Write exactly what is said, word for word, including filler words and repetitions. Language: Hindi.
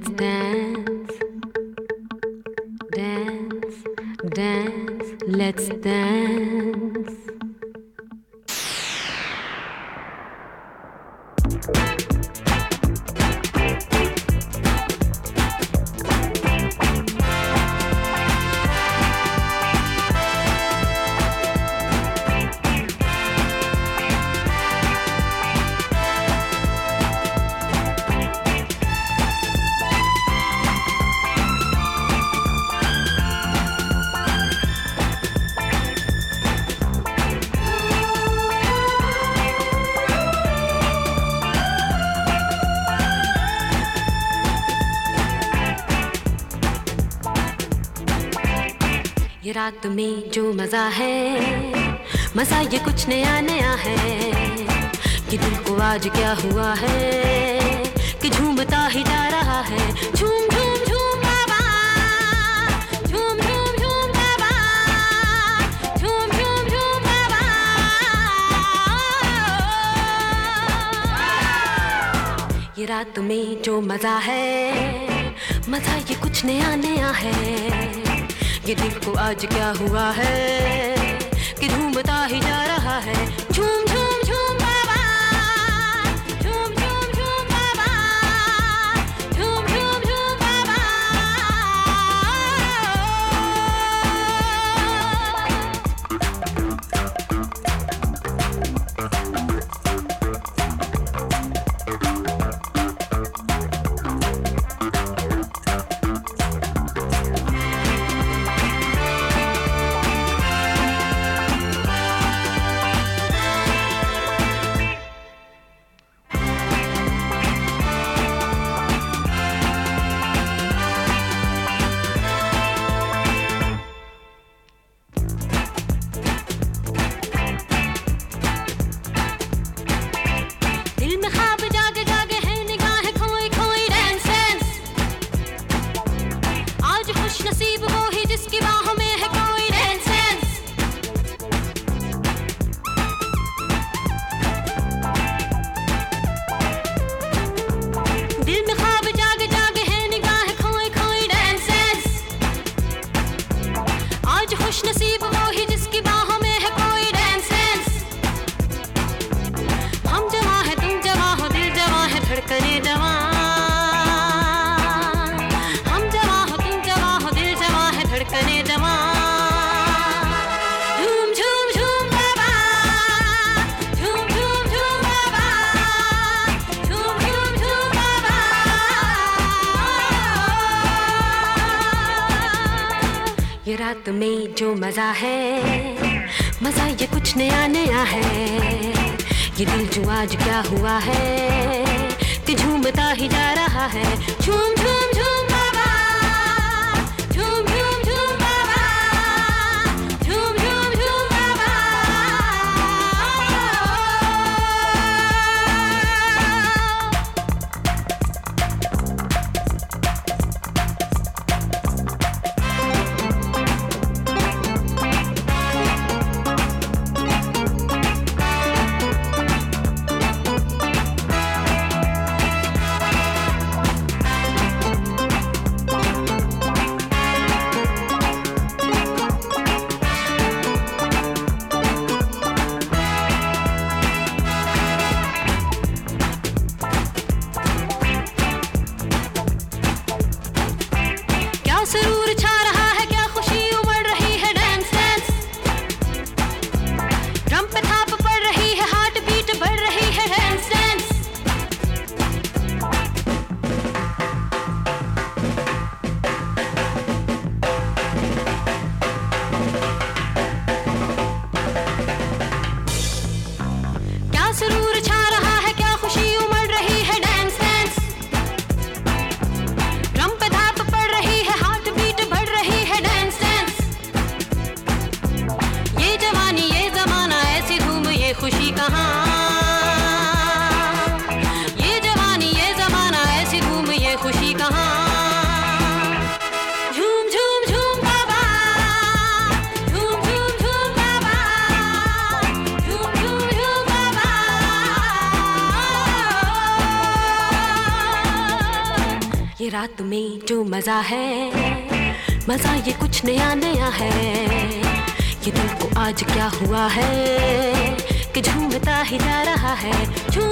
let's dance, dance, dance, let's dance. ये रात में जो मजा है, मजा ये कुछ नया नया है। कि दिल को आज क्या हुआ है कि झूमता ही जा रहा है। झूम झूम झूम बाबा, झूम झूम झूम बाबा, झूम झूम झूम बाबा। ये रात में जो मजा है, मजा ये कुछ नया नया है। ये दिल को आज क्या हुआ है कि झूमता ही जा रहा है। झूम झूम झूम बाबा, झूम झूम झूम बाबा, झूम झूम झूम बाबा। नसीब वो ही जिसकी बाहों में है कोई सेंस। दिल में ख्वाब जागे जागे है निगाह खोई खोई सेंस। आज खुश नसीब वो ही जिसकी बाहों में है कोई सेंस। हम जवां है तुम जवां हो, दिल जवां है धड़कने जवां। धड़कने जवां। झूम झूम झूम बाबा, झूम झूम झूम बाबा, झूम झूम झूम बाबा। ये रात में जो मजा है, मजा ये कुछ नया नया है। ये दिल जो आज क्या हुआ है कि झूमता ही जा रहा है। झूम झूम झूम बाबा, झूम झूम झूम बाबा, झूम झूम झूम बाबा। ये रात में जो मजा है, मजा ये कुछ नया नया है। ये दिल को आज क्या हुआ है कि झूमता ही जा रहा है।